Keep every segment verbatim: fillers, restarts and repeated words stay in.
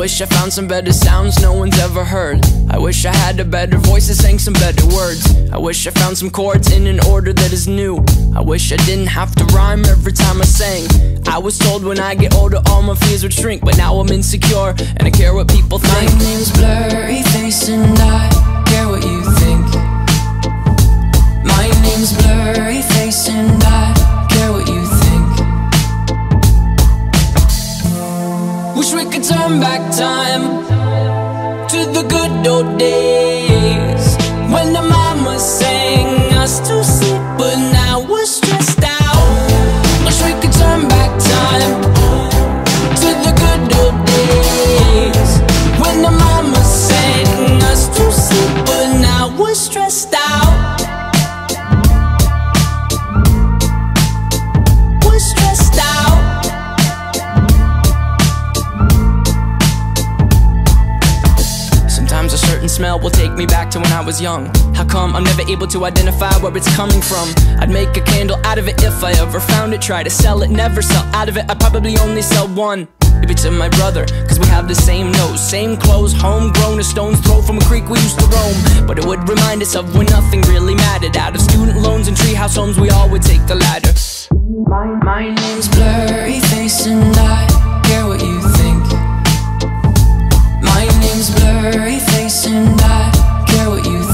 wish I found some better sounds no one's ever heard. I wish I had a better voice that sang some better words. I wish I found some chords in an order that is new. I wish I didn't have to rhyme every time I sang. I was told when I get older all my fears would shrink, but now I'm insecure and I care what people think. My name's Blurryface and I care what you think. My name's Blurryface and I care what you think. Wish we could turn back time to the good old days when the mama sang us to sleep, but now we're stressed out. Wish we could turn back time to the good old days when the mama sang us to sleep, but now we're stressed out. We're stressed out. Sometimes a certain smell will take me back to when I was young. How come I'm never able to identify where it's coming from? I'd make a candle out of it if I ever found it. Try to sell it, never sell out of it. I'd probably only sell one. Maybe to my brother, cause we have the same nose, same clothes, homegrown, a stone's throw from a creek we used to roam. But it would remind us of when nothing really mattered. Out of student loans and treehouse homes, we all would take the ladder. My, my name's Blurryface and I care what you think. My name's Blurryface and I care what you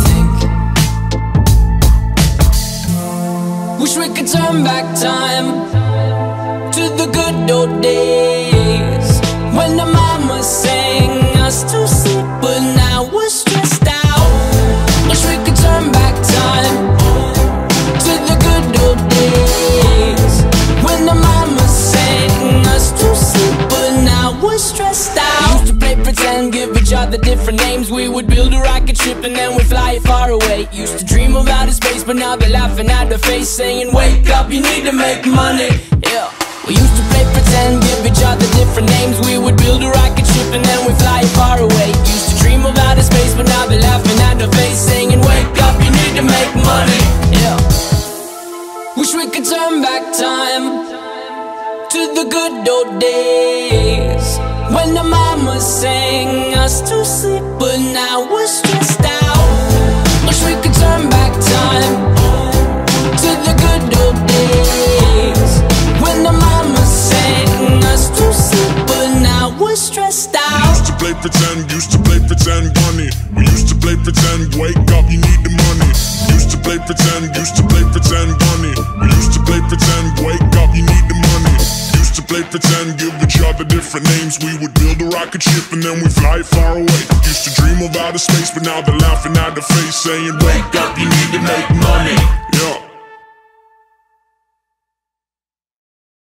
think. Wish we could turn back time to the good old days when the mama sang us to sleep, but now we're stressed out. Wish we could turn back time to the good old days when the mama sang us to sleep, but now we're stressed out. We used to play pretend, give each other different names. We would build a rocket ship and then we'd fly it far away. Used to dream of outer space, but now they're laughing at the face, saying wake up, you need to make money. Yeah. We used to play pretend, give each other different names. We would build a rocket ship and then we'd fly it far away. Used to dream of outer space, but now they're laughing at the face, saying wake up, you need to make money. Yeah. Wish we could turn back time to the good old days when the mama sang us to sleep, but now we're stressed out. Wish we could turn back time to the good old days when the mama sang us to sleep, but now we're stressed out. We used to play pretend, used to play pretend bunny. We used to play pretend, wake up, you need the money. Used to play pretend, used to play pretend bunny. We used to play pretend, wake up, you need the money. Used to play pretend, give each other different names. We would build a rocket ship and then we fly far away. Used to dream of outer space, but now they're laughing at the face, saying wake up, you need to make money. Yeah.